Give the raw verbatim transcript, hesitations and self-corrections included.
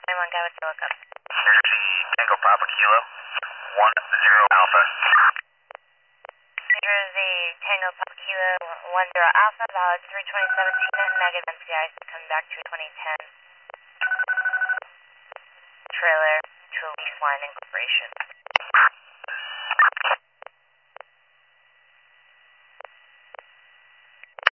twenty-one, guy, what's your lookup? New Jersey Tango Papa Kilo, one zero Alpha. New Jersey Tango Papa Kilo, one zero Alpha, valid three twenty seventeen at negative M C I, so coming back to twenty ten. Trailer to Lease Line Incorporation.